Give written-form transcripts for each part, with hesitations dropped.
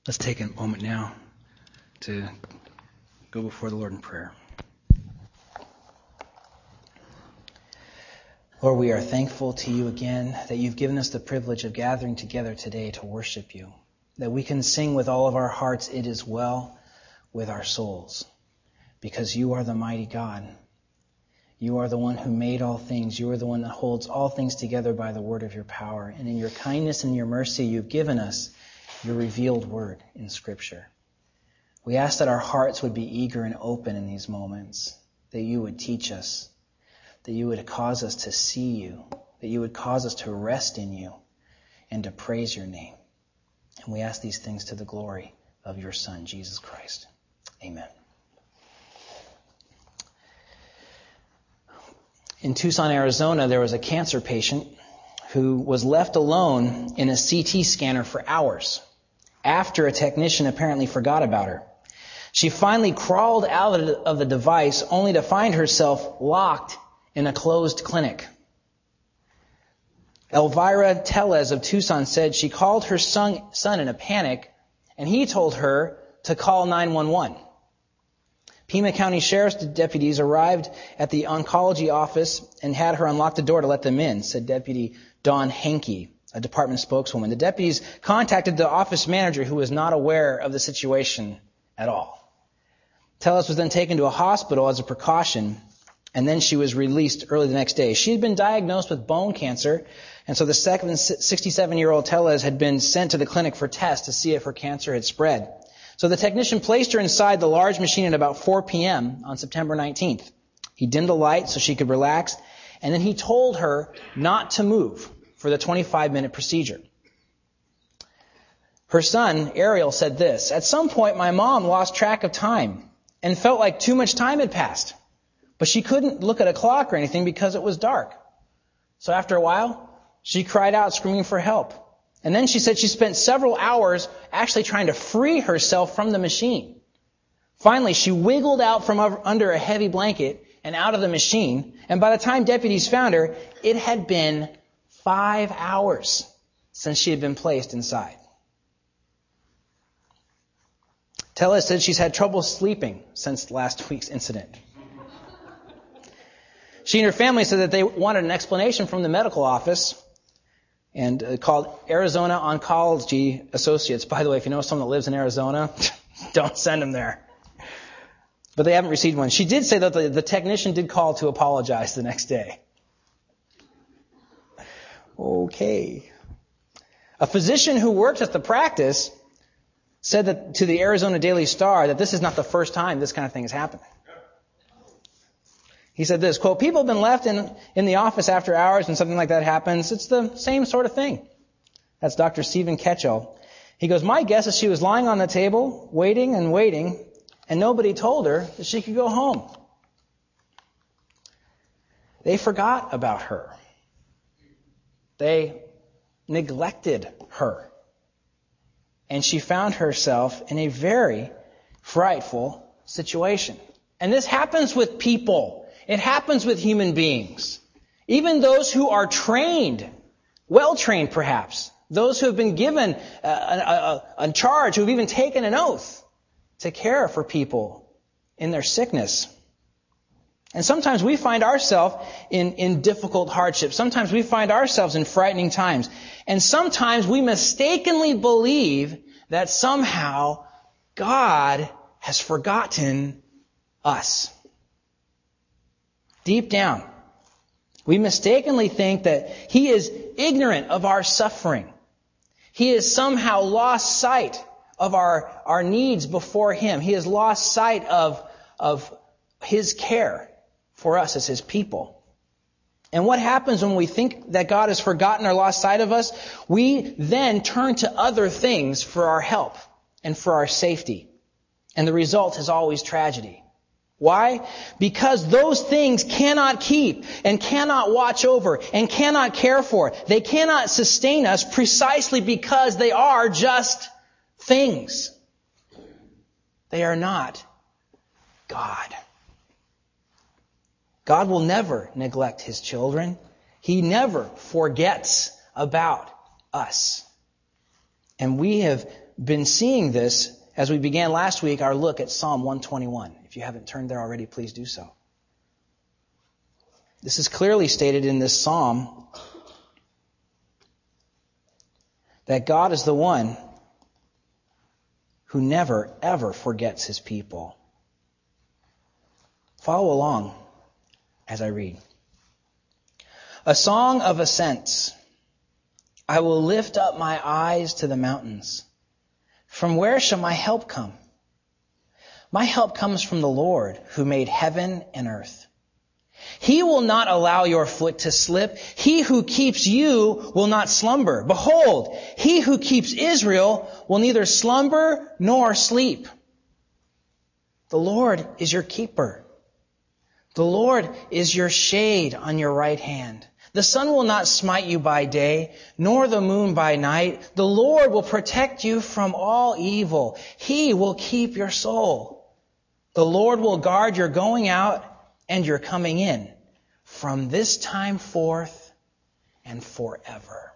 Let's take a moment now to go before the Lord in prayer. Lord, we are thankful to you again that you've given us the privilege of gathering together today to worship you, that we can sing with all of our hearts, "It is well with our souls," because you are the mighty God. You are the one who made all things. You are the one that holds all things together by the word of your power. And in your kindness and your mercy, you've given us your revealed word in Scripture. We ask that our hearts would be eager and open in these moments, that you would teach us, that you would cause us to see you, that you would cause us to rest in you and to praise your name. And we ask these things to the glory of your Son, Jesus Christ. Amen. In Tucson, Arizona, there was a cancer patient who was left alone in a CT scanner for hours after a technician apparently forgot about her. She finally crawled out of the device only to find herself locked in a closed clinic. Elvira Tellez of Tucson said she called her son in a panic, and he told her to call 911. Pima County Sheriff's deputies arrived at the oncology office and had her unlock the door to let them in, said Deputy Dawn Hankey, a department spokeswoman. The deputies contacted the office manager, who was not aware of the situation at all. Tellez was then taken to a hospital as a precaution, and then she was released early the next day. She had been diagnosed with bone cancer, and so the 67-year-old Tellez had been sent to the clinic for tests to see if her cancer had spread. So the technician placed her inside the large machine at about 4 p.m. on September 19th. He dimmed the light so she could relax, and then he told her not to move for the 25-minute procedure. Her son, Ariel, said this: "At some point, my mom lost track of time and felt like too much time had passed. But she couldn't look at a clock or anything because it was dark. So after a while, she cried out screaming for help. And then she said she spent several hours actually trying to free herself from the machine. Finally, she wiggled out from under a heavy blanket and out of the machine. And by the time deputies found her, it had been 5 hours since she had been placed inside." Tellez said she's had trouble sleeping since last week's incident. She and her family said that they wanted an explanation from the medical office and called Arizona Oncology Associates. By the way, if you know someone that lives in Arizona, don't send them there. But they haven't received one. She did say that the technician did call to apologize the next day. Okay. A physician who works at the practice said that to the Arizona Daily Star that this is not the first time this kind of thing has happened. He said this, quote, "People have been left in the office after hours and something like that happens. It's the same sort of thing." That's Dr. Stephen Ketchell. He goes, "My guess is she was lying on the table, waiting, and nobody told her that she could go home. They forgot about her. They neglected her. And she found herself in a very frightful situation." And this happens with people. It happens with human beings. Even those who are trained, well-trained perhaps, those who have been given a charge, who have even taken an oath to care for people in their sickness. And sometimes we find ourselves in difficult hardships. Sometimes we find ourselves in frightening times. And sometimes we mistakenly believe that somehow God has forgotten us. Deep down, we mistakenly think that He is ignorant of our suffering. He has somehow lost sight of our needs before Him. He has lost sight of His care for us as His people. And what happens when we think that God has forgotten or lost sight of us? We then turn to other things for our help and for our safety. And the result is always tragedy. Why? Because those things cannot keep and cannot watch over and cannot care for. They cannot sustain us precisely because they are just things. They are not God. God will never neglect His children. He never forgets about us. And we have been seeing this as we began last week, our look at Psalm 121. If you haven't turned there already, please do so. This is clearly stated in this psalm that God is the one who never, ever forgets his people. Follow along as I read. A song of ascents. I will lift up my eyes to the mountains. From where shall my help come? My help comes from the Lord, who made heaven and earth. He will not allow your foot to slip. He who keeps you will not slumber. Behold, he who keeps Israel will neither slumber nor sleep. The Lord is your keeper. The Lord is your shade on your right hand. The sun will not smite you by day, nor the moon by night. The Lord will protect you from all evil. He will keep your soul. The Lord will guard your going out and your coming in from this time forth and forever.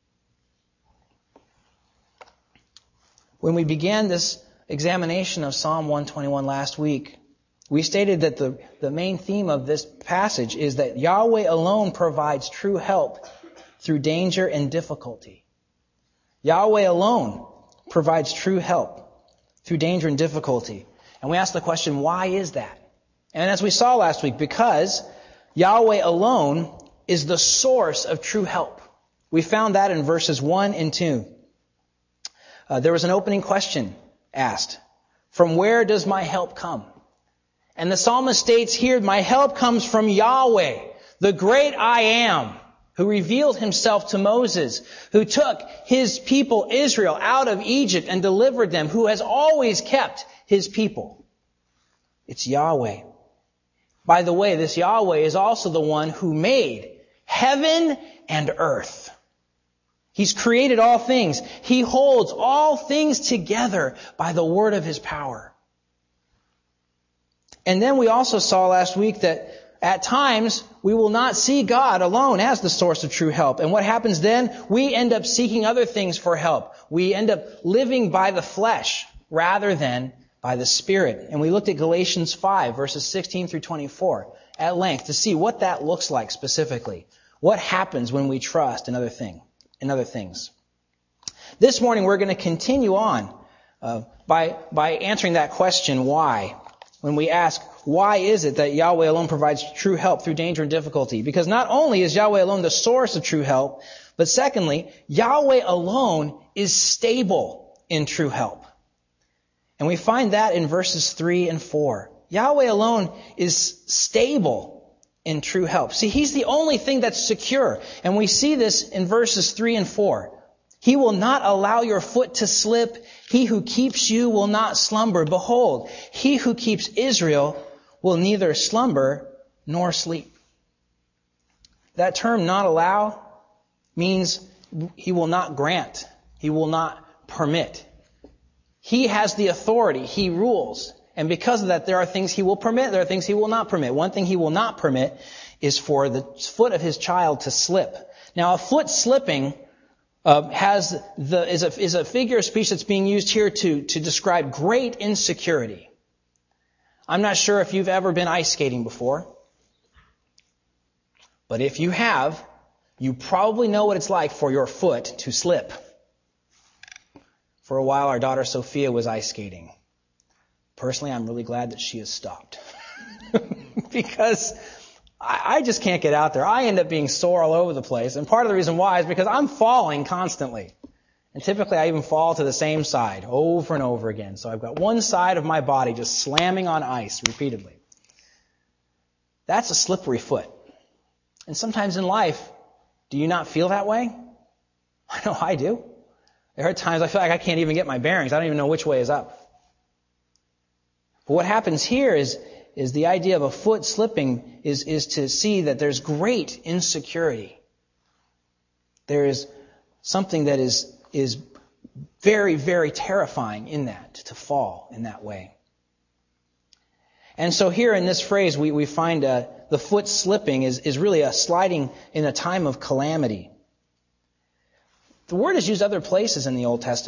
When we began this examination of Psalm 121 last week, we stated that the main theme of this passage is that Yahweh alone provides true help through danger and difficulty. Yahweh alone provides true help through danger and difficulty. And we asked the question, why is that? And as we saw last week, because Yahweh alone is the source of true help. We found that in verses 1 and 2. There was an opening question asked. From where does my help come? And the psalmist states here, my help comes from Yahweh, the great I am, who revealed himself to Moses, who took his people Israel out of Egypt and delivered them, who has always kept his people. It's Yahweh. By the way, this Yahweh is also the one who made heaven and earth. He's created all things. He holds all things together by the word of his power. And then we also saw last week that at times we will not see God alone as the source of true help. And what happens then? We end up seeking other things for help. We end up living by the flesh rather than by the Spirit. And we looked at Galatians 5, verses 16 through 24 at length to see what that looks like specifically. What happens when we trust in other things. This morning we're going to continue on by answering that question, why? When we ask, why is it that Yahweh alone provides true help through danger and difficulty? Because not only is Yahweh alone the source of true help, but secondly, Yahweh alone is stable in true help. And we find that in verses 3 and 4. Yahweh alone is stable in true help. See, He's the only thing that's secure. And we see this in verses 3 and 4. He will not allow your foot to slip. He who keeps you will not slumber. Behold, he who keeps Israel will neither slumber nor sleep. That term, not allow, means He will not grant. He will not permit. He has the authority. He rules. And because of that, there are things He will permit. There are things He will not permit. One thing He will not permit is for the foot of His child to slip. Now, a foot slipping is a figure of speech that's being used here to describe great insecurity. I'm not sure if you've ever been ice skating before, but if you have, you probably know what it's like for your foot to slip. For a while, our daughter Sophia was ice skating. Personally, I'm really glad that she has stopped. Because I just can't get out there. I end up being sore all over the place. And part of the reason why is because I'm falling constantly. And typically I even fall to the same side over and over again. So I've got one side of my body just slamming on ice repeatedly. That's a slippery foot. And sometimes in life, do you not feel that way? I know I do. There are times I feel like I can't even get my bearings. I don't even know which way is up. But what happens here is the idea of a foot slipping is to see that there's great insecurity. There is something that is very, very terrifying in that, to fall in that way. And so here in this phrase, we find the foot slipping is really a sliding in a time of calamity. The word is used other places in the Old Testament.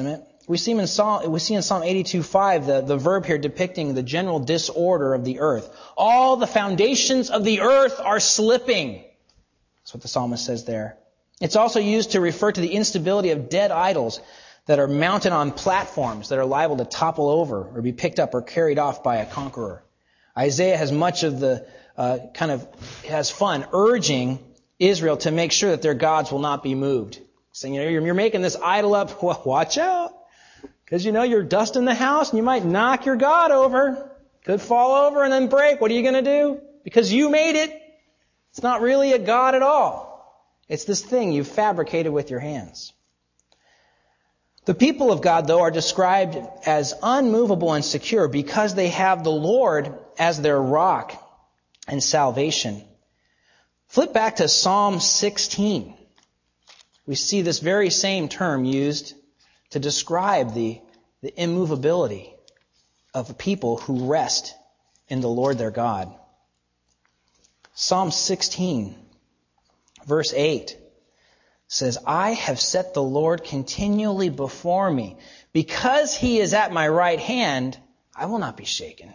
We see in Psalm 82:5 the verb here depicting the general disorder of the earth. All the foundations of the earth are slipping. That's what the psalmist says there. It's also used to refer to the instability of dead idols that are mounted on platforms that are liable to topple over or be picked up or carried off by a conqueror. Isaiah has much of the has fun urging Israel to make sure that their gods will not be moved. Saying, you're making this idol up. Well, watch out. Because you're dusting the house and you might knock your God over. Could fall over and then break. What are you going to do? Because you made it. It's not really a God at all. It's this thing you've fabricated with your hands. The people of God, though, are described as unmovable and secure because they have the Lord as their rock and salvation. Flip back to Psalm 16. We see this very same term used to describe the immovability of a people who rest in the Lord their God. Psalm 16, verse 8 says, I have set the Lord continually before me. Because he is at my right hand, I will not be shaken.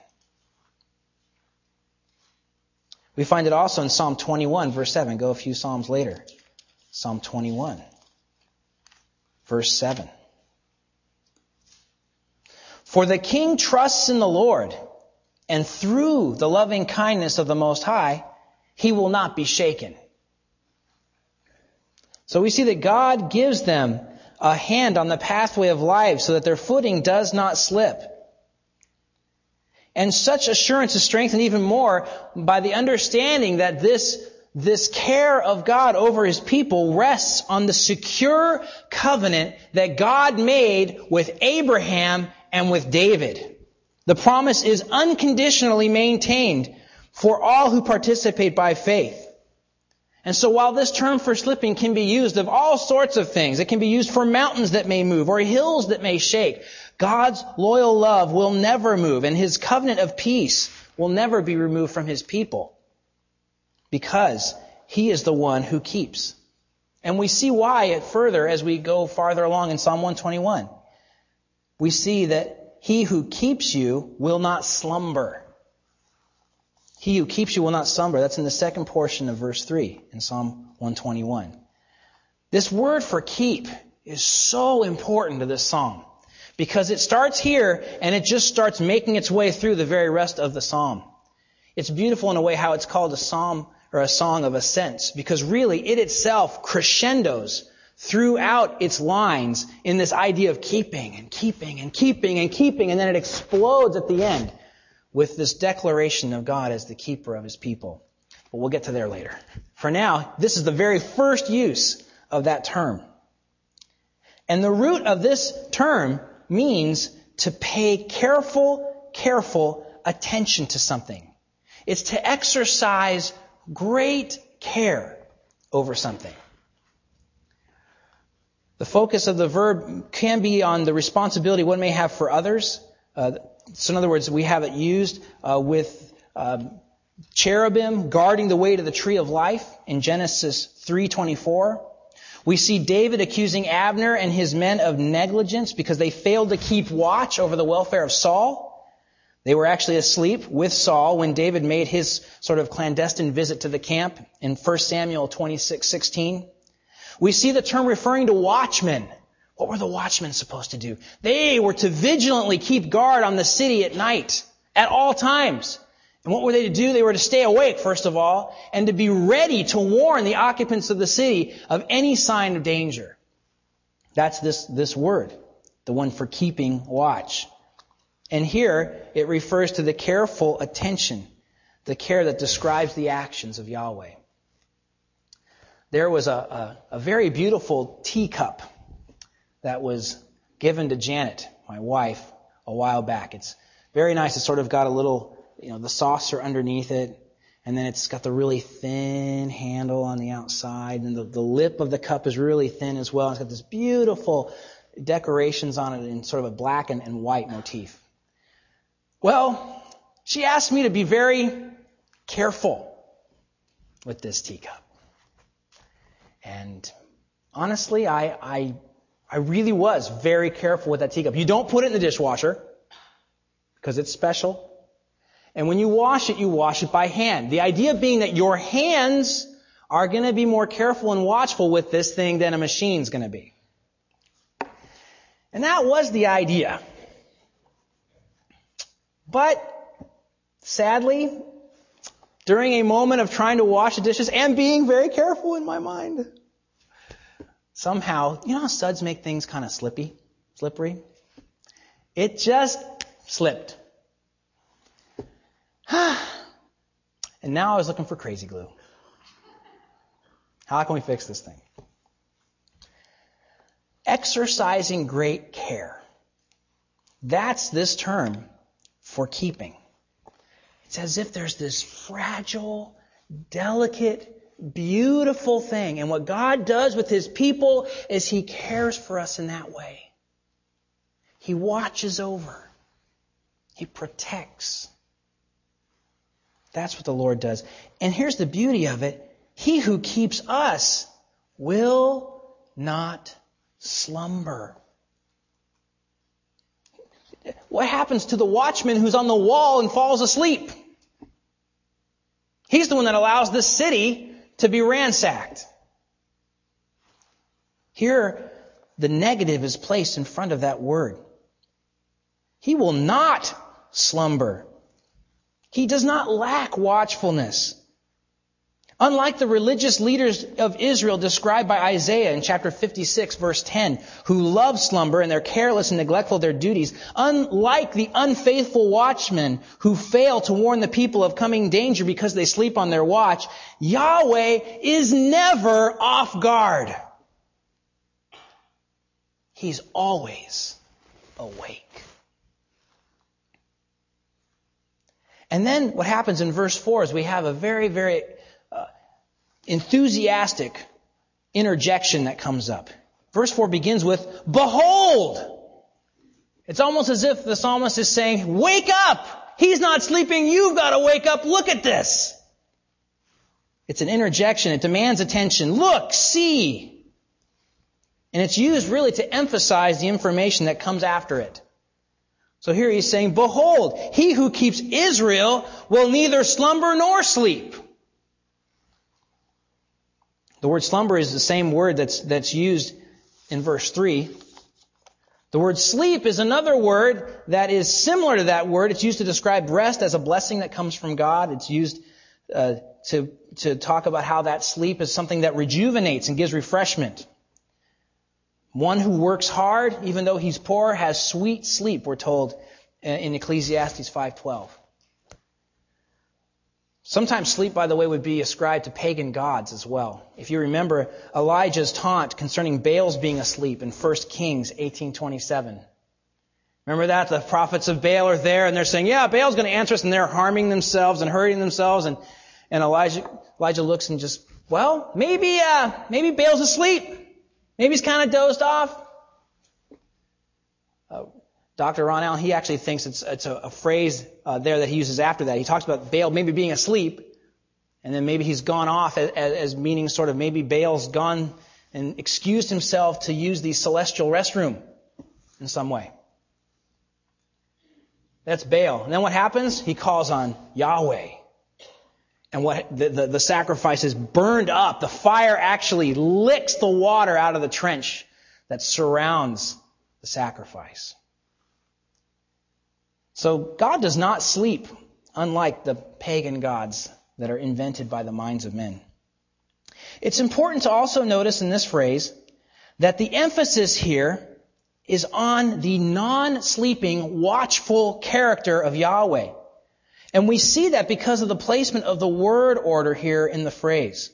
We find it also in Psalm 21, verse 7. Go a few psalms later. Psalm 21, verse 7. For the king trusts in the Lord, and through the loving kindness of the Most High, he will not be shaken. So we see that God gives them a hand on the pathway of life so that their footing does not slip. And such assurance is strengthened even more by the understanding that this care of God over his people rests on the secure covenant that God made with Abraham and with David. The promise is unconditionally maintained for all who participate by faith. And so while this term for slipping can be used of all sorts of things, it can be used for mountains that may move or hills that may shake, God's loyal love will never move, and his covenant of peace will never be removed from his people, because he is the one who keeps. And we see why further as we go farther along in Psalm 121. We see that he who keeps you will not slumber. He who keeps you will not slumber. That's in the second portion of verse 3 in Psalm 121. This word for keep is so important to this psalm because it starts here and it just starts making its way through the very rest of the psalm. It's beautiful in a way how it's called a psalm or a song of ascents, because really it itself crescendos throughout its lines in this idea of keeping and keeping and keeping and keeping, and then it explodes at the end with this declaration of God as the keeper of his people. But we'll get to there later. For now, this is the very first use of that term. And the root of this term means to pay careful attention to something. It's to exercise great care over something. The focus of the verb can be on the responsibility one may have for others. So in other words, we have it used with cherubim guarding the way to the tree of life in Genesis 3:24. We see David accusing Abner and his men of negligence because they failed to keep watch over the welfare of Saul. They were actually asleep with Saul when David made his sort of clandestine visit to the camp in 1 Samuel 26:16. We see the term referring to watchmen. What were the watchmen supposed to do? They were to vigilantly keep guard on the city at night, at all times. And what were they to do? They were to stay awake, first of all, and to be ready to warn the occupants of the city of any sign of danger. That's this word, the one for keeping watch. And here it refers to the careful attention, the care that describes the actions of Yahweh. There was a very beautiful teacup that was given to Janet, my wife, a while back. It's very nice. It's sort of got a little, the saucer underneath it, and then it's got the really thin handle on the outside, and the lip of the cup is really thin as well. It's got this beautiful decorations on it in sort of a black and white motif. Well, she asked me to be very careful with this teacup. And honestly, I I really was very careful with that teacup. You don't put it in the dishwasher because it's special. And when you wash it by hand. The idea being that your hands are going to be more careful and watchful with this thing than a machine's going to be. And that was the idea. But sadly, during a moment of trying to wash the dishes and being very careful in my mind, somehow, you know how suds make things kind of slippery? It just slipped. And now I was looking for crazy glue. How can we fix this thing? Exercising great care. That's this term for keeping. It's as if there's this fragile, delicate, beautiful thing. And what God does with His people is He cares for us in that way. He watches over. He protects. That's what the Lord does. And here's the beauty of it. He who keeps us will not slumber. What happens to the watchman who's on the wall and falls asleep? He's the one that allows this city to be ransacked. Here, the negative is placed in front of that word. He will not slumber. He does not lack watchfulness. Unlike the religious leaders of Israel described by Isaiah in chapter 56, verse 10, who love slumber and they're careless and neglectful of their duties, unlike the unfaithful watchmen who fail to warn the people of coming danger because they sleep on their watch, Yahweh is never off guard. He's always awake. And then what happens in verse 4 is we have a very, very enthusiastic interjection that comes up. Verse 4 begins with, "Behold!" It's almost as if the psalmist is saying, "Wake up! He's not sleeping. You've got to wake up. Look at this." It's an interjection. It demands attention. Look, see. And it's used really to emphasize the information that comes after it. So here he's saying, "Behold, he who keeps Israel will neither slumber nor sleep." The word slumber is the same word that's used in verse 3. The word sleep is another word that is similar to that word. It's used to describe rest as a blessing that comes from God. It's used to talk about how that sleep is something that rejuvenates and gives refreshment. One who works hard, even though he's poor, has sweet sleep, we're told in Ecclesiastes 5:12. Sometimes sleep, by the way, would be ascribed to pagan gods as well. If you remember Elijah's taunt concerning Baal's being asleep in 1 Kings 18:27. Remember that? The prophets of Baal are there and they're saying, "Yeah, Baal's going to answer us," and they're harming themselves and hurting themselves. And Elijah looks and just, well, maybe Baal's asleep. Maybe he's kind of dozed off. Dr. Ron Allen, he actually thinks it's a phrase there that he uses after that. He talks about Baal maybe being asleep, and then maybe he's gone off as meaning sort of maybe Baal's gone and excused himself to use the celestial restroom in some way. That's Baal. And then what happens? He calls on Yahweh. And what the sacrifice is burned up. The fire actually licks the water out of the trench that surrounds the sacrifice. So God does not sleep, unlike the pagan gods that are invented by the minds of men. It's important to also notice in this phrase that the emphasis here is on the non-sleeping, watchful character of Yahweh. And we see that because of the placement of the word order here in the phrase.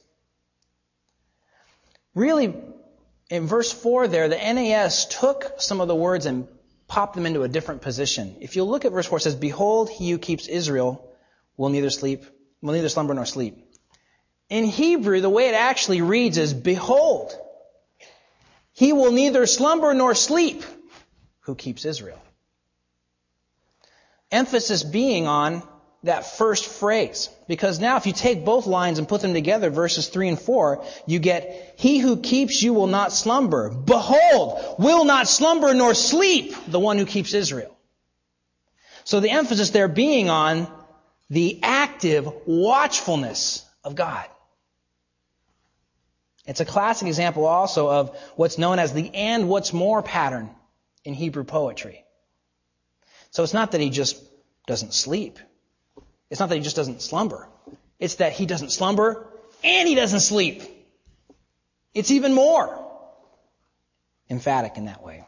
Really, in verse 4 there, the NAS took some of the words and popped them into a different position. If you look at verse 4, it says, "Behold, he who keeps Israel will neither slumber nor sleep." In Hebrew, the way it actually reads is, "Behold, he will neither slumber nor sleep who keeps Israel." Emphasis being on that first phrase. Because now if you take both lines and put them together, verses 3 and 4, you get, he who keeps you will not slumber. Behold, will not slumber nor sleep, the one who keeps Israel. So the emphasis there being on the active watchfulness of God. It's a classic example also of what's known as the and what's more pattern in Hebrew poetry. So it's not that he just doesn't sleep. It's not that he just doesn't slumber. It's that he doesn't slumber and he doesn't sleep. It's even more emphatic in that way.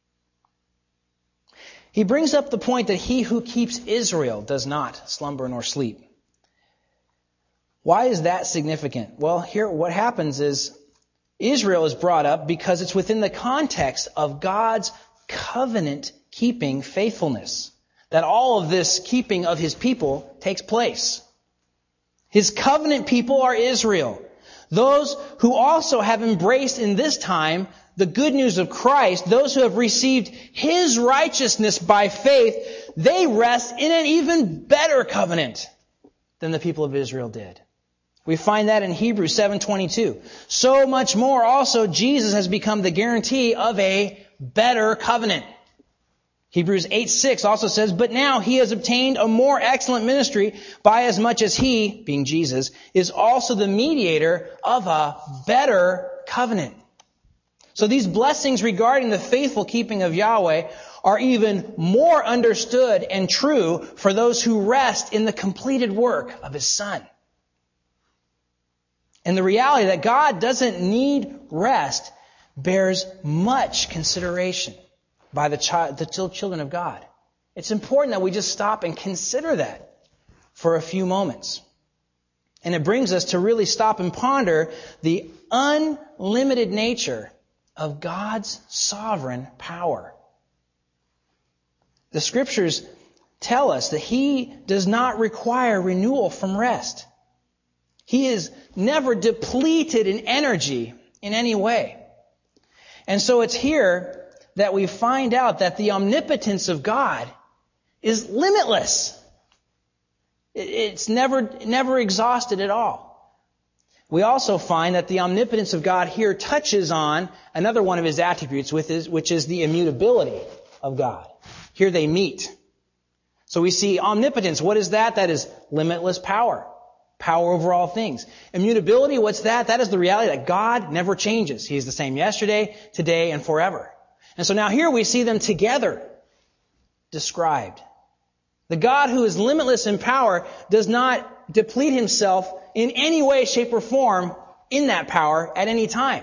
He brings up the point that he who keeps Israel does not slumber nor sleep. Why is that significant? Well, here what happens is Israel is brought up because it's within the context of God's covenant-keeping faithfulness that all of this keeping of His people takes place. His covenant people are Israel. Those who also have embraced in this time the good news of Christ, those who have received His righteousness by faith, they rest in an even better covenant than the people of Israel did. We find that in Hebrews 7:22. So much more also Jesus has become the guarantee of a better covenant. Hebrews 8:6 also says, but now he has obtained a more excellent ministry by as much as he, being Jesus, is also the mediator of a better covenant. So these blessings regarding the faithful keeping of Yahweh are even more understood and true for those who rest in the completed work of His Son. And the reality that God doesn't need rest bears much consideration by the children of God. It's important that we just stop and consider that for a few moments. And it brings us to really stop and ponder the unlimited nature of God's sovereign power. The Scriptures tell us that He does not require renewal from rest. He is never depleted in energy in any way. And so it's here that we find out that the omnipotence of God is limitless. It's never exhausted at all. We also find that the omnipotence of God here touches on another one of His attributes, which is the immutability of God. Here they meet. So we see omnipotence. What is that? That is limitless power. Power over all things. Immutability, what's that? That is the reality that God never changes. He is the same yesterday, today, and forever. And so now here we see them together described. The God who is limitless in power does not deplete Himself in any way, shape, or form in that power at any time.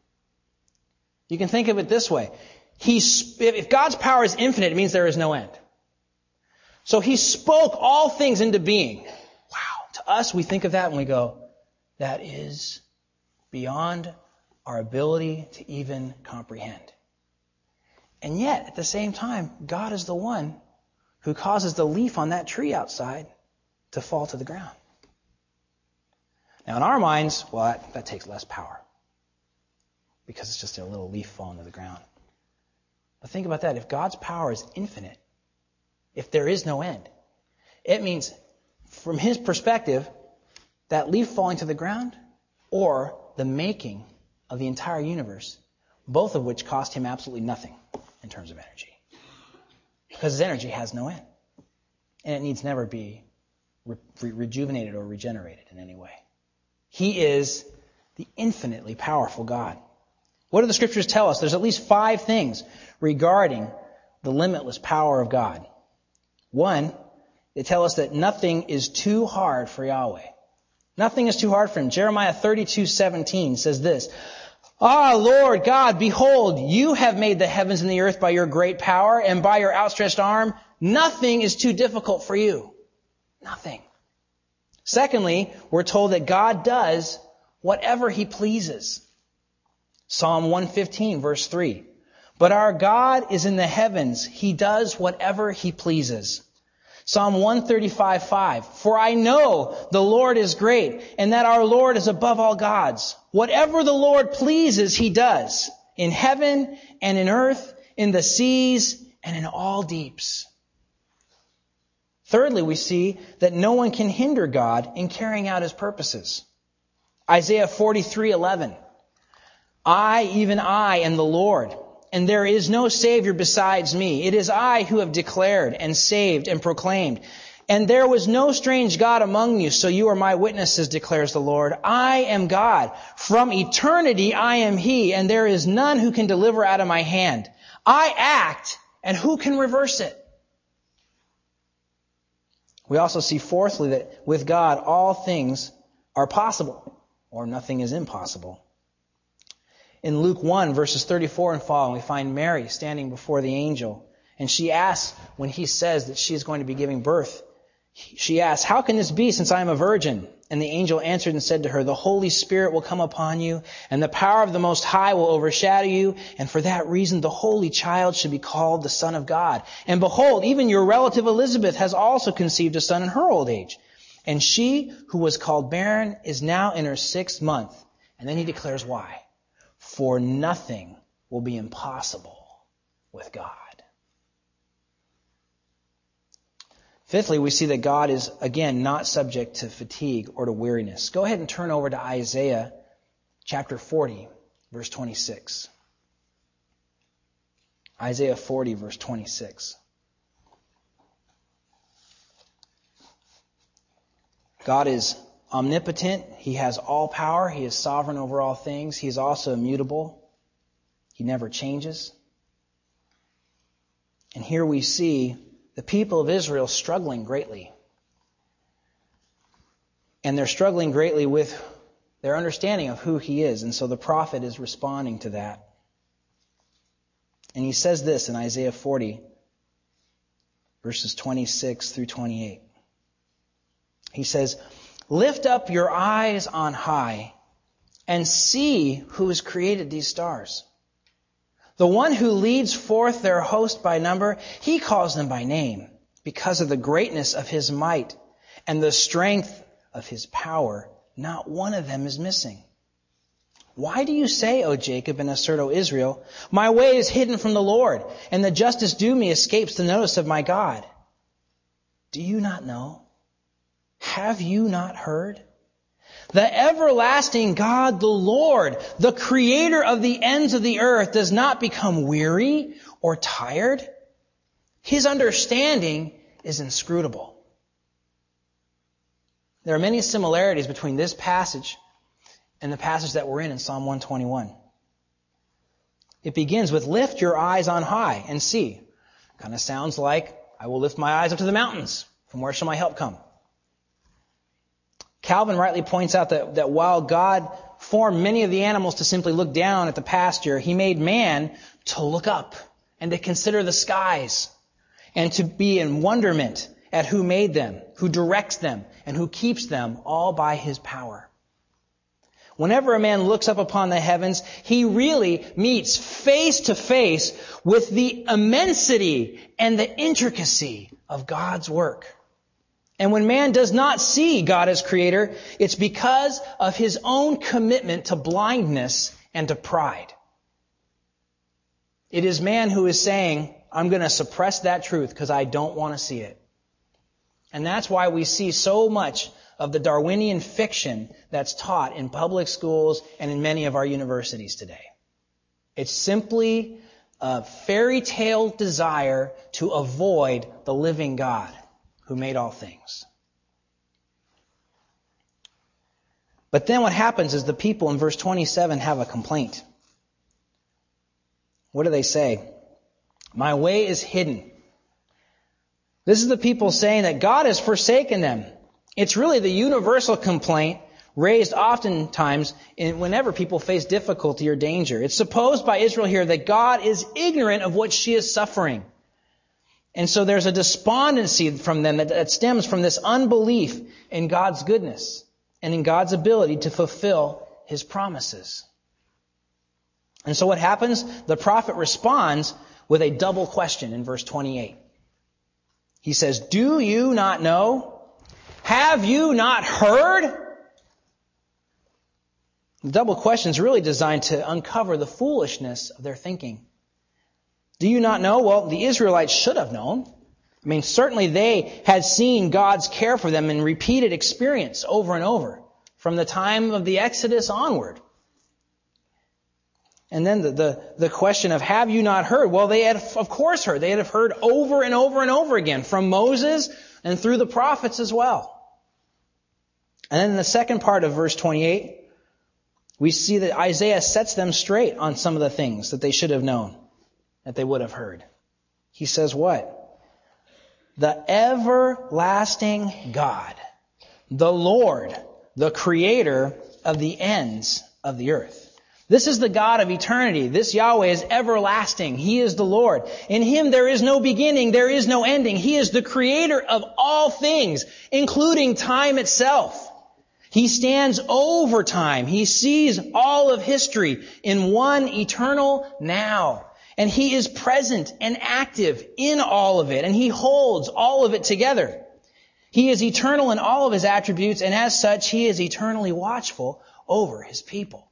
You can think of it this way. If God's power is infinite, it means there is no end. So He spoke all things into being. Wow. To us, we think of that and we go, that is beyond our ability to even comprehend. And yet, at the same time, God is the one who causes the leaf on that tree outside to fall to the ground. Now, in our minds, well, that takes less power because it's just a little leaf falling to the ground. But think about that. If God's power is infinite, if there is no end, it means, from His perspective, that leaf falling to the ground or the making of the entire universe, both of which cost Him absolutely nothing in terms of energy. Because His energy has no end. And it needs never be rejuvenated or regenerated in any way. He is the infinitely powerful God. What do the Scriptures tell us? There's at least 5 things regarding the limitless power of God. 1, they tell us that nothing is too hard for Yahweh. Nothing is too hard for Him. Jeremiah 32:17 says this, Ah, Lord God, behold, you have made the heavens and the earth by your great power and by your outstretched arm. Nothing is too difficult for you. Nothing. Secondly, we're told that God does whatever He pleases. Psalm 115, verse 3. But our God is in the heavens. He does whatever He pleases. Psalm 135:5. For I know the Lord is great, and that our Lord is above all gods. Whatever the Lord pleases, He does, in heaven and in earth, in the seas and in all deeps. Thirdly, we see that no one can hinder God in carrying out his purposes. Isaiah 43:11. I, even I, am the Lord, and there is no Savior besides me. It is I who have declared and saved and proclaimed. And there was no strange God among you, so you are my witnesses, declares the Lord. I am God. From eternity I am He, and there is none who can deliver out of my hand. I act, and who can reverse it? We also see, fourthly, that with God all things are possible, or nothing is impossible. In Luke 1, verses 34 and following, we find Mary standing before the angel, and she asks, when he says that she is going to be giving birth, she asks, how can this be since I am a virgin? And the angel answered and said to her, the Holy Spirit will come upon you, and the power of the Most High will overshadow you, and for that reason the Holy Child should be called the Son of God. And behold, even your relative Elizabeth has also conceived a son in her old age. And she who was called barren is now in her 6th month. And then he declares why. For nothing will be impossible with God. Fifthly, we see that God is, again, not subject to fatigue or to weariness. Go ahead and turn over to Isaiah chapter 40, verse 26. Isaiah 40, verse 26. God is omnipotent. He has all power. He is sovereign over all things. He is also immutable. He never changes. And here we see the people of Israel struggling greatly. And they're struggling greatly with their understanding of who He is. And so the prophet is responding to that. And he says this in Isaiah 40, verses 26 through 28. He says, lift up your eyes on high and see who has created these stars. The one who leads forth their host by number, He calls them by name because of the greatness of His might and the strength of His power. Not one of them is missing. Why do you say, O Jacob, and assert, O Israel, my way is hidden from the Lord, and the justice due me escapes the notice of my God? Do you not know? Have you not heard? The everlasting God, the Lord, the creator of the ends of the earth, does not become weary or tired. His understanding is inscrutable. There are many similarities between this passage and the passage that we're in Psalm 121. It begins with, lift your eyes on high and see. Kind of sounds like, I will lift my eyes up to the mountains. From where shall my help come? Calvin rightly points out that while God formed many of the animals to simply look down at the pasture, He made man to look up and to consider the skies and to be in wonderment at who made them, who directs them, and who keeps them, all by His power. Whenever a man looks up upon the heavens, he really meets face to face with the immensity and the intricacy of God's work. And when man does not see God as creator, it's because of his own commitment to blindness and to pride. It is man who is saying, I'm going to suppress that truth because I don't want to see it. And that's why we see so much of the Darwinian fiction that's taught in public schools and in many of our universities today. It's simply a fairy tale desire to avoid the living God who made all things. But then what happens is the people in verse 27 have a complaint. What do they say? My way is hidden. This is the people saying that God has forsaken them. It's really the universal complaint raised oftentimes whenever people face difficulty or danger. It's supposed by Israel here that God is ignorant of what she is suffering. And so there's a despondency from them that stems from this unbelief in God's goodness and in God's ability to fulfill His promises. And so what happens? The prophet responds with a double question in verse 28. He says, do you not know? Have you not heard? The double question is really designed to uncover the foolishness of their thinking. Do you not know? Well, the Israelites should have known. I mean, certainly they had seen God's care for them in repeated experience over and over from the time of the Exodus onward. And then the question of, have you not heard? Well, they had, of course, heard. They had heard over and over and over again from Moses and through the prophets as well. And then in the second part of verse 28, we see that Isaiah sets them straight on some of the things that they should have known, that they would have heard. He says what? The everlasting God, the Lord, the Creator of the ends of the earth. This is the God of eternity. This Yahweh is everlasting. He is the Lord. In Him there is no beginning, there is no ending. He is the Creator of all things, including time itself. He stands over time. He sees all of history in one eternal now. And He is present and active in all of it. And He holds all of it together. He is eternal in all of His attributes. And as such, He is eternally watchful over His people.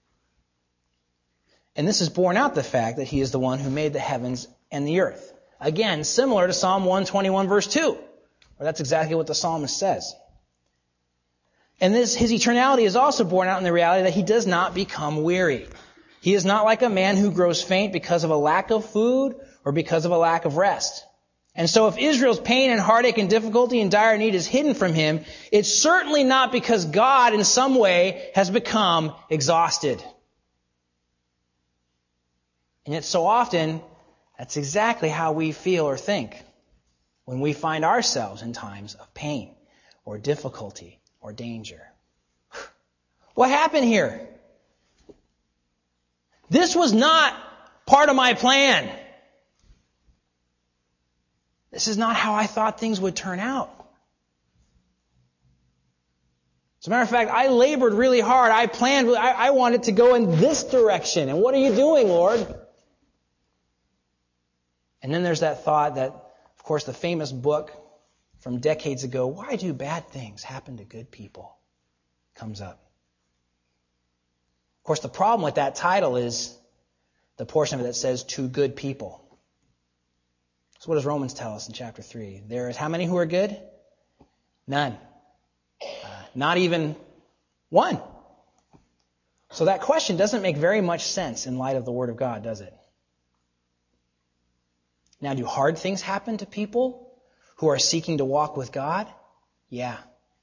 And this is borne out the fact that He is the one who made the heavens and the earth. Again, similar to Psalm 121 verse 2. Where that's exactly what the psalmist says. And His eternality is also borne out in the reality that He does not become weary. He is not like a man who grows faint because of a lack of food or because of a lack of rest. And so if Israel's pain and heartache and difficulty and dire need is hidden from Him, it's certainly not because God in some way has become exhausted. And yet so often, that's exactly how we feel or think when we find ourselves in times of pain or difficulty or danger. What happened here? This was not part of my plan. This is not how I thought things would turn out. As a matter of fact, I labored really hard. I planned, I wanted to go in this direction. And what are you doing, Lord? And then there's that thought that, of course, the famous book from decades ago, Why Do Bad Things Happen to Good People?, comes up. Of course, the problem with that title is the portion of it that says, to good people. So what does Romans tell us in chapter 3? There is how many who are good? None. Not even one. So that question doesn't make very much sense in light of the Word of God, does it? Now, do hard things happen to people who are seeking to walk with God? Yeah.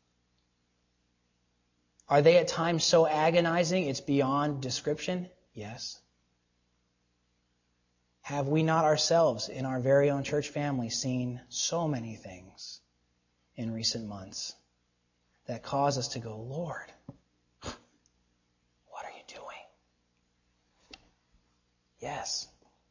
Are they at times so agonizing it's beyond description? Yes. Have we not ourselves in our very own church family seen so many things in recent months that cause us to go, Lord, what are you doing? Yes.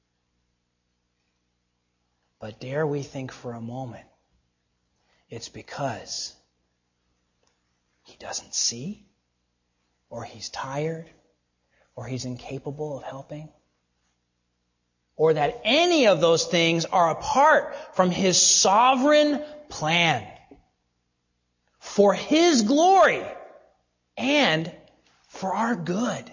But dare we think for a moment it's because He doesn't see, or He's tired, or He's incapable of helping, or that any of those things are apart from His sovereign plan for His glory and for our good.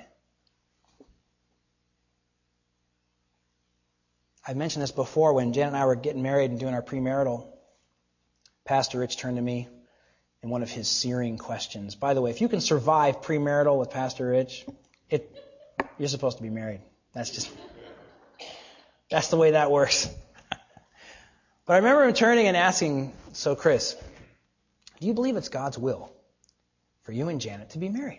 I've mentioned this before when Janet and I were getting married and doing our premarital. Pastor Rich turned to me in one of his searing questions. By the way, if you can survive premarital with Pastor Rich, you're supposed to be married. That's the way that works. But I remember him turning and asking, so Chris, do you believe it's God's will for you and Janet to be married?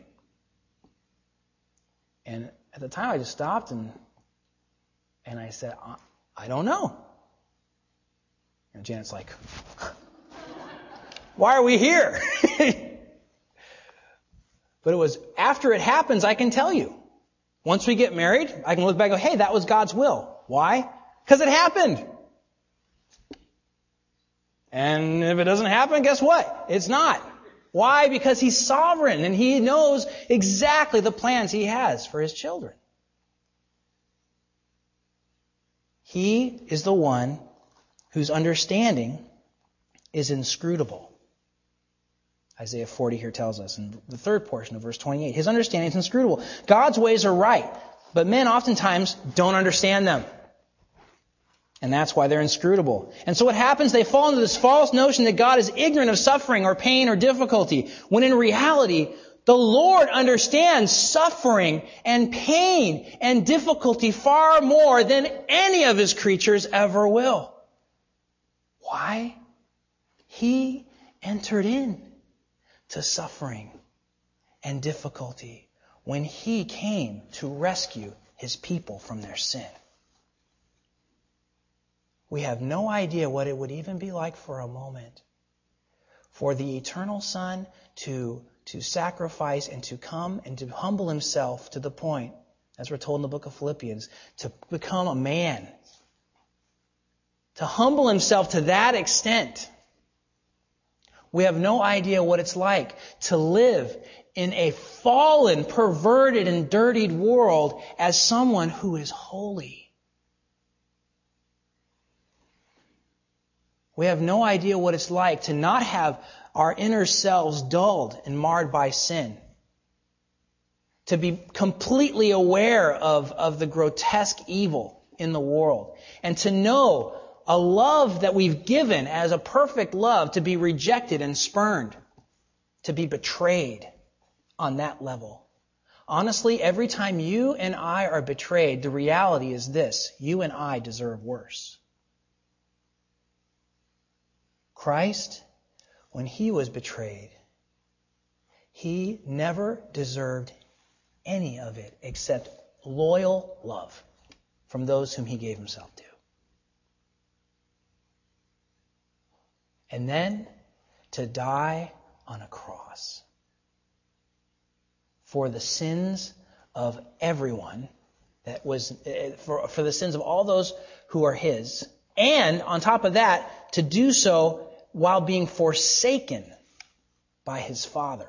And at the time I just stopped and I said, I don't know. And Janet's like, why are we here? But it was after it happens, I can tell you. Once we get married, I can look back and go, hey, that was God's will. Why? Because it happened. And if it doesn't happen, guess what? It's not. Why? Because He's sovereign and He knows exactly the plans He has for His children. He is the one whose understanding is inscrutable. Isaiah 40 here tells us in the third portion of verse 28. His understanding is inscrutable. God's ways are right, but men oftentimes don't understand them. And that's why they're inscrutable. And so what happens, they fall into this false notion that God is ignorant of suffering or pain or difficulty, when in reality, the Lord understands suffering and pain and difficulty far more than any of His creatures ever will. Why? He entered in to suffering and difficulty when He came to rescue His people from their sin. We have no idea what it would even be like for a moment for the eternal Son to sacrifice and to come and to humble Himself to the point, as we're told in the book of Philippians, to become a man. To humble Himself to that extent. We have no idea what it's like to live in a fallen, perverted, and dirtied world as someone who is holy. We have no idea what it's like to not have our inner selves dulled and marred by sin. To be completely aware of the grotesque evil in the world. And to know a love that we've given as a perfect love to be rejected and spurned. To be betrayed on that level. Honestly, every time you and I are betrayed, the reality is this: you and I deserve worse. Christ, when He was betrayed, He never deserved any of it except loyal love from those whom He gave Himself to. And then to die on a cross for the sins of everyone, that was for the sins of all those who are His, and on top of that, to do so while being forsaken by His Father.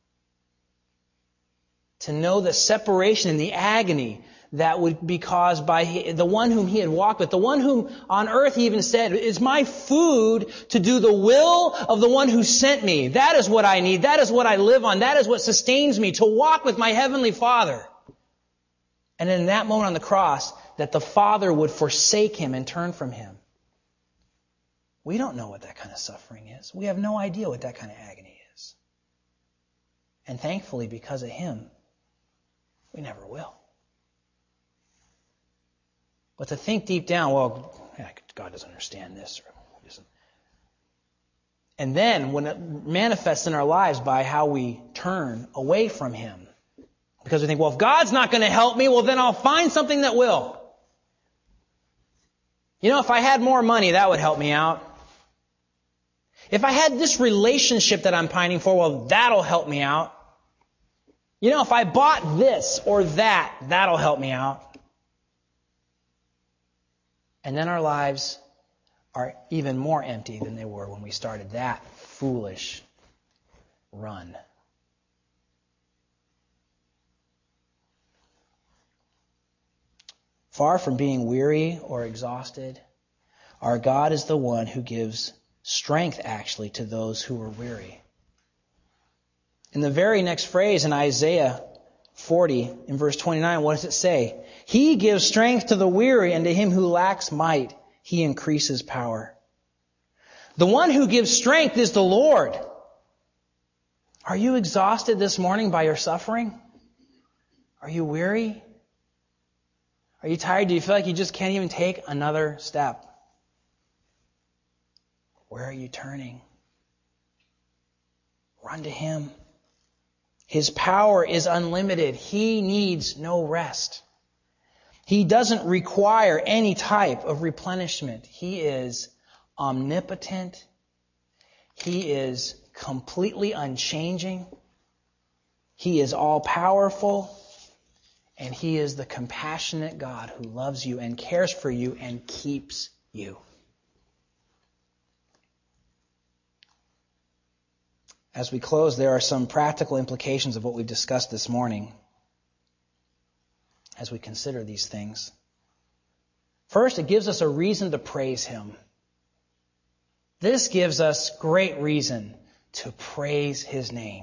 To know the separation and the agony that would be caused by the one whom He had walked with, the one whom on earth He even said, "It's my food to do the will of the one who sent me. That is what I need. That is what I live on. That is what sustains me, to walk with my Heavenly Father." And in that moment on the cross, that the Father would forsake Him and turn from Him. We don't know what that kind of suffering is. We have no idea what that kind of agony is. And thankfully, because of Him, we never will. But to think deep down, well, God doesn't understand this. Or doesn't. And then when it manifests in our lives by how we turn away from Him, because we think, well, if God's not going to help me, well, then I'll find something that will. You know, if I had more money, that would help me out. If I had this relationship that I'm pining for, well, that'll help me out. You know, if I bought this or that, that'll help me out. And then our lives are even more empty than they were when we started that foolish run. Far from being weary or exhausted, our God is the one who gives strength, actually, to those who are weary. In the very next phrase in Isaiah 40, in verse 29, what does it say? He gives strength to the weary, and to him who lacks might, He increases power. The one who gives strength is the Lord. Are you exhausted this morning by your suffering? Are you weary? Are you tired? Do you feel like you just can't even take another step? Where are you turning? Run to Him. His power is unlimited. He needs no rest. He doesn't require any type of replenishment. He is omnipotent. He is completely unchanging. He is all-powerful. And He is the compassionate God who loves you and cares for you and keeps you. As we close, there are some practical implications of what we've discussed this morning as we consider these things. First, it gives us a reason to praise Him. This gives us great reason to praise His name.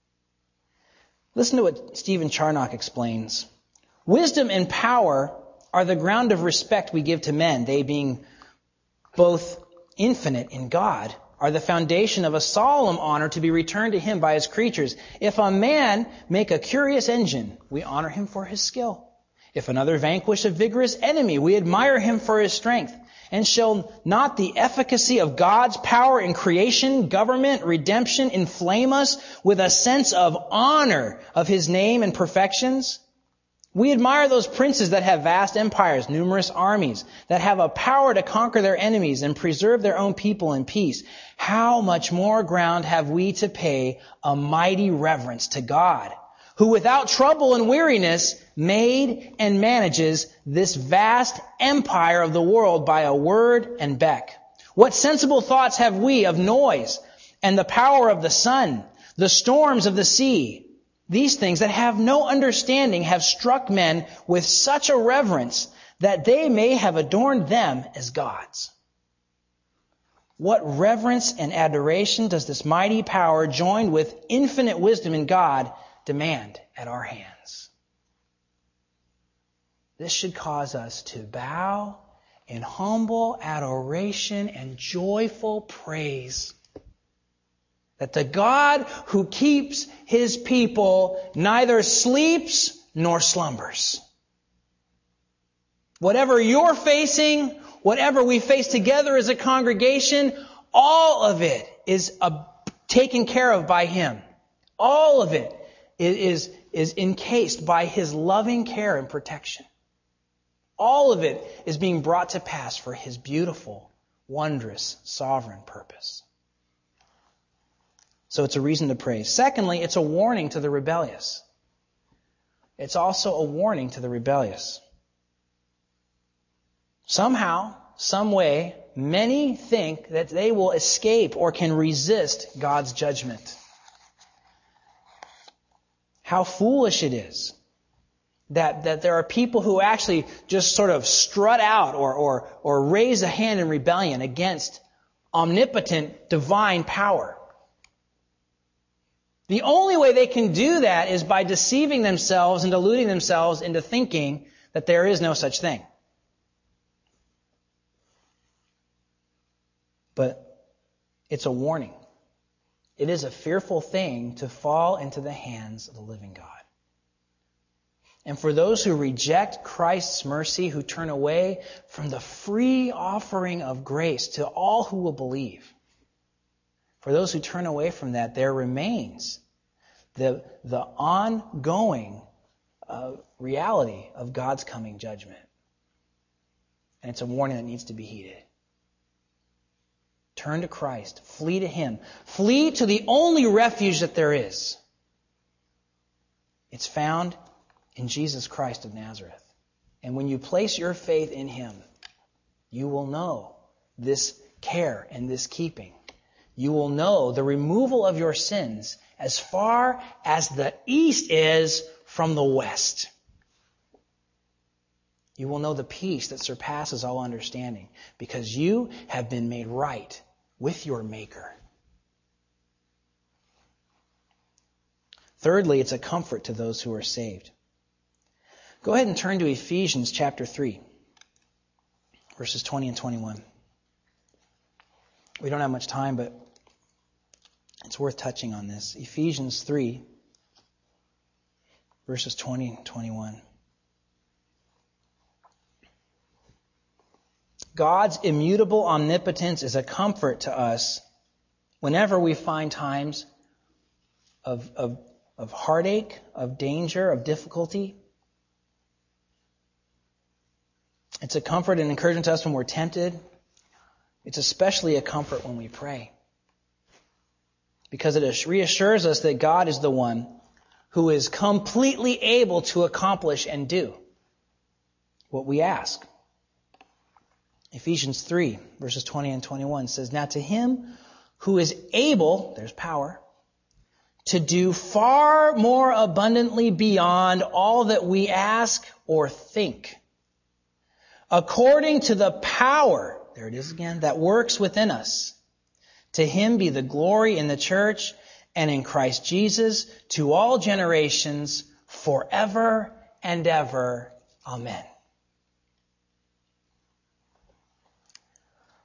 Listen to what Stephen Charnock explains. Wisdom and power are the ground of respect we give to men, they being both infinite in God, are the foundation of a solemn honor to be returned to him by his creatures. If a man make a curious engine, we honor him for his skill. If another vanquish a vigorous enemy, we admire him for his strength. And shall not the efficacy of God's power in creation, government, redemption inflame us with a sense of honor of his name and perfections? We admire those princes that have vast empires, numerous armies, that have a power to conquer their enemies and preserve their own people in peace. How much more ground have we to pay a mighty reverence to God, who without trouble and weariness made and manages this vast empire of the world by a word and beck? What sensible thoughts have we of noise and the power of the sun, the storms of the sea? These things that have no understanding have struck men with such a reverence that they may have adorned them as gods. What reverence and adoration does this mighty power, joined with infinite wisdom in God, demand at our hands? This should cause us to bow in humble adoration and joyful praise that the God who keeps his people neither sleeps nor slumbers. Whatever you're facing, whatever we face together as a congregation, all of it is taken care of by him. All of it is encased by his loving care and protection. All of it is being brought to pass for his beautiful, wondrous, sovereign purpose. So it's a reason to praise. Secondly, it's a warning to the rebellious. It's also a warning to the rebellious. Somehow, some way, many think that they will escape or can resist God's judgment. How foolish it is that there are people who actually just sort of strut out or raise a hand in rebellion against omnipotent divine power. The only way they can do that is by deceiving themselves and deluding themselves into thinking that there is no such thing. But it's a warning. It is a fearful thing to fall into the hands of the living God. And for those who reject Christ's mercy, who turn away from the free offering of grace to all who will believe, for those who turn away from that, there remains the ongoing reality of God's coming judgment. And it's a warning that needs to be heeded. Turn to Christ. Flee to him. Flee to the only refuge that there is. It's found in Jesus Christ of Nazareth. And when you place your faith in him, you will know this care and this keeping. You will know the removal of your sins as far as the east is from the west. You will know the peace that surpasses all understanding because you have been made right with your Maker. Thirdly, it's a comfort to those who are saved. Go ahead and turn to Ephesians chapter 3, verses 20 and 21. We don't have much time, but it's worth touching on this. Ephesians 3, verses 20 and 21. God's immutable omnipotence is a comfort to us whenever we find times of heartache, of danger, of difficulty. It's a comfort and encouragement to us when we're tempted. It's especially a comfort when we pray, because it reassures us that God is the one who is completely able to accomplish and do what we ask. Ephesians 3, verses 20 and 21 says, "Now to him who is able," there's power, "to do far more abundantly beyond all that we ask or think, according to the power," there it is again, "that works within us. To him be the glory in the church and in Christ Jesus to all generations forever and ever. Amen."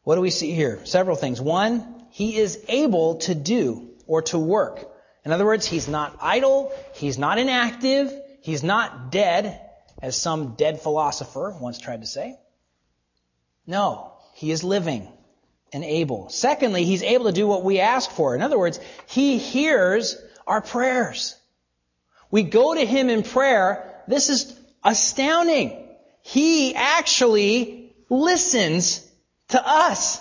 What do we see here? Several things. One, He is able to do or to work. In other words, He's not idle, He's not inactive, He's not dead, as some dead philosopher once tried to say. No, He is living and able. Secondly, He's able to do what we ask for. In other words, He hears our prayers. We go to Him in prayer. This is astounding. He actually listens to us.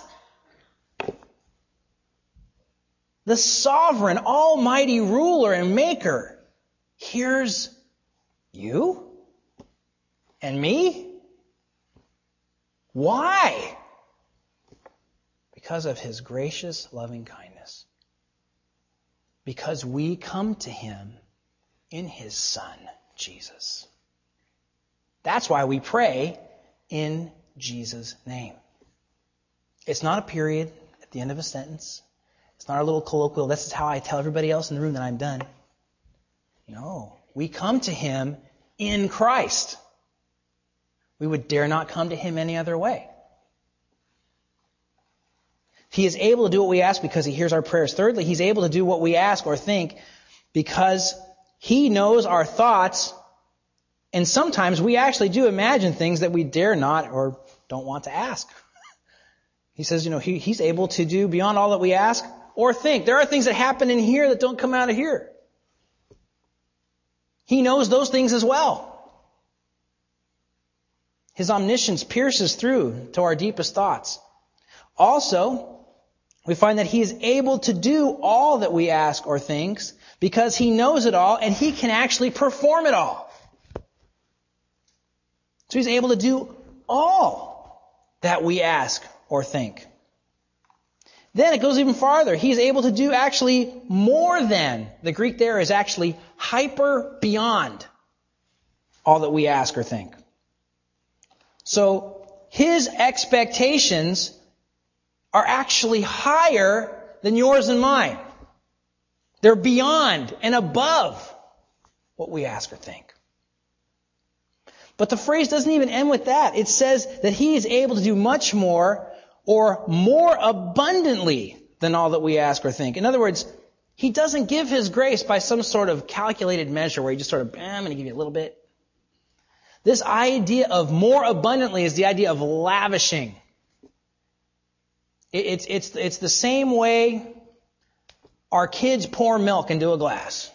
The sovereign, almighty ruler and maker hears you and me. Why? Because of His gracious, loving kindness. Because we come to Him in His Son, Jesus. That's why we pray in Jesus' name. It's not a period at the end of a sentence. It's not a little colloquial, this is how I tell everybody else in the room that I'm done. No, we come to Him in Christ. We would dare not come to Him any other way. He is able to do what we ask because He hears our prayers. Thirdly, He's able to do what we ask or think because He knows our thoughts. And sometimes we actually do imagine things that we dare not or don't want to ask. He says, He's able to do beyond all that we ask or think. There are things that happen in here that don't come out of here. He knows those things as well. His omniscience pierces through to our deepest thoughts. Also, we find that He is able to do all that we ask or think because He knows it all and He can actually perform it all. So He's able to do all that we ask or think. Then it goes even farther. He's able to do actually more than. The Greek there is actually hyper beyond all that we ask or think. So His expectations are actually higher than yours and mine. They're beyond and above what we ask or think. But the phrase doesn't even end with that. It says that He is able to do much more or more abundantly than all that we ask or think. In other words, He doesn't give His grace by some sort of calculated measure where He just sort of, I'm going to give you a little bit. This idea of more abundantly is the idea of lavishing. It's the same way our kids pour milk into a glass.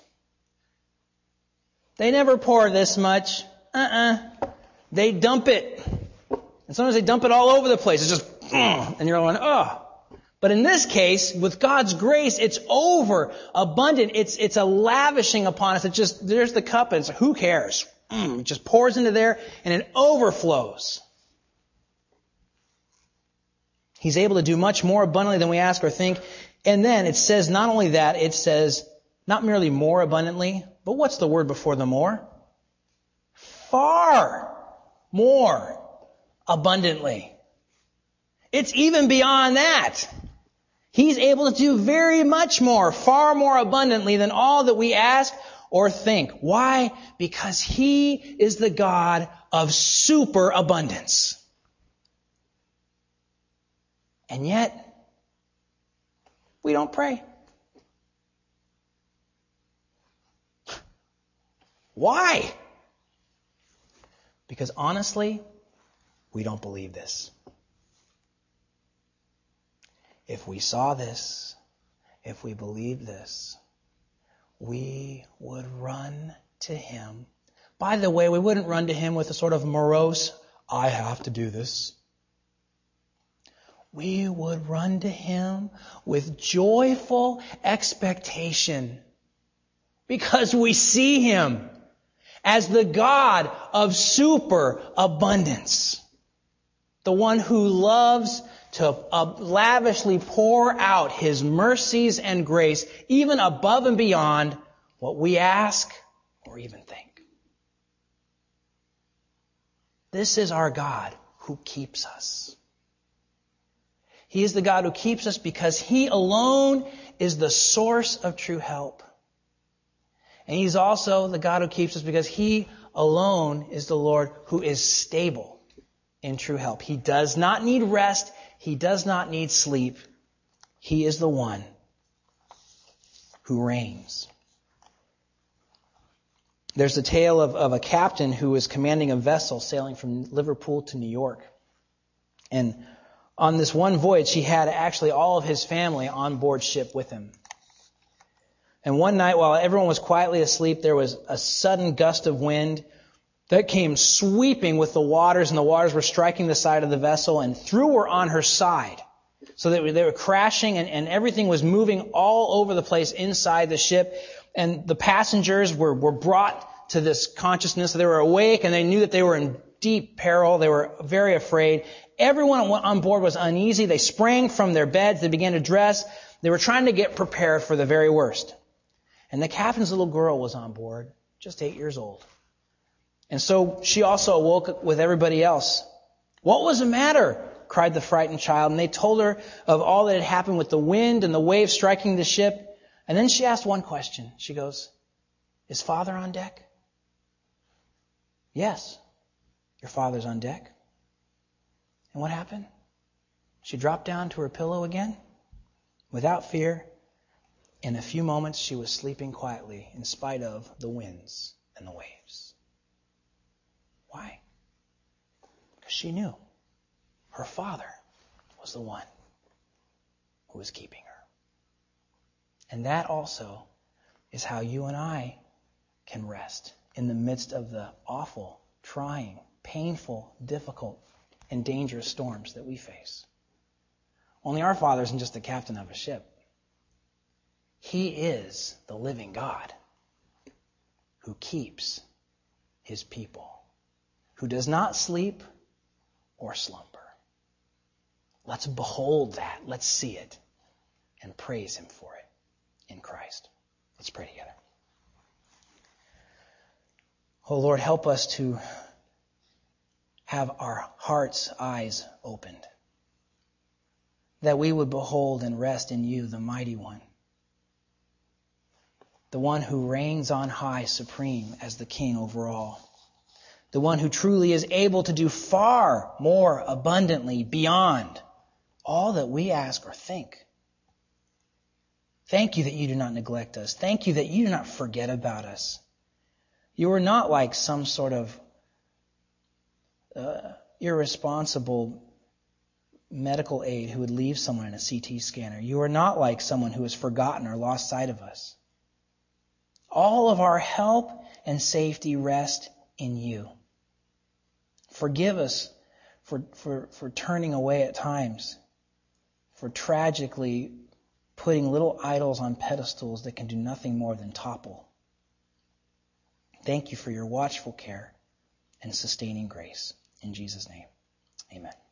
They never pour this much. They dump it. And sometimes they dump it all over the place. It's just, and you're going, But in this case, with God's grace, it's over abundant. It's a lavishing upon us. It's just, there's the cup and it's, who cares? It just pours into there and it overflows. He's able to do much more abundantly than we ask or think. And then it says not only that, it says not merely more abundantly, but what's the word before the more? Far more abundantly. It's even beyond that. He's able to do very much more, far more abundantly than all that we ask or think. Why? Because He is the God of superabundance. And yet, we don't pray. Why? Because honestly, we don't believe this. If we saw this, if we believed this, we would run to Him. By the way, we wouldn't run to Him with a sort of morose, I have to do this. We would run to Him with joyful expectation because we see Him as the God of superabundance. The one who loves to lavishly pour out His mercies and grace even above and beyond what we ask or even think. This is our God who keeps us. He is the God who keeps us because He alone is the source of true help. And He's also the God who keeps us because He alone is the Lord who is stable in true help. He does not need rest. He does not need sleep. He is the one who reigns. There's a tale of a captain who was commanding a vessel sailing from Liverpool to New York. And on this one voyage, he had actually all of his family on board ship with him. And one night, while everyone was quietly asleep, there was a sudden gust of wind that came sweeping with the waters, and the waters were striking the side of the vessel, and threw her on her side. So they were crashing, and everything was moving all over the place inside the ship. And the passengers were brought to this consciousness. They were awake, and they knew that they were in deep peril. They were very afraid. Everyone on board was uneasy. They sprang from their beds. They began to dress. They were trying to get prepared for the very worst. And the captain's little girl was on board, just 8 years old. And so she also awoke with everybody else. "What was the matter?" cried the frightened child. And they told her of all that had happened with the wind and the waves striking the ship. And then she asked one question. She goes, "Is Father on deck?" "Yes, your father's on deck." And what happened? She dropped down to her pillow again, without fear. In a few moments, she was sleeping quietly in spite of the winds and the waves. Why? Because she knew her Father was the one who was keeping her. And that also is how you and I can rest in the midst of the awful, trying, painful, difficult, and dangerous storms that we face. Only our Father isn't just the captain of a ship. He is the living God who keeps His people, who does not sleep or slumber. Let's behold that. Let's see it and praise Him for it in Christ. Let's pray together. Oh Lord, help us to have our hearts' eyes opened, that we would behold and rest in You, the Mighty One, the one who reigns on high, supreme as the King over all, the one who truly is able to do far more abundantly beyond all that we ask or think. Thank You that You do not neglect us. Thank You that You do not forget about us. You are not like some sort of irresponsible medical aide who would leave someone in a CT scanner. You are not like someone who has forgotten or lost sight of us. All of our help and safety rest in You. Forgive us for turning away at times, for tragically putting little idols on pedestals that can do nothing more than topple. Thank You for Your watchful care and sustaining grace. In Jesus' name, amen.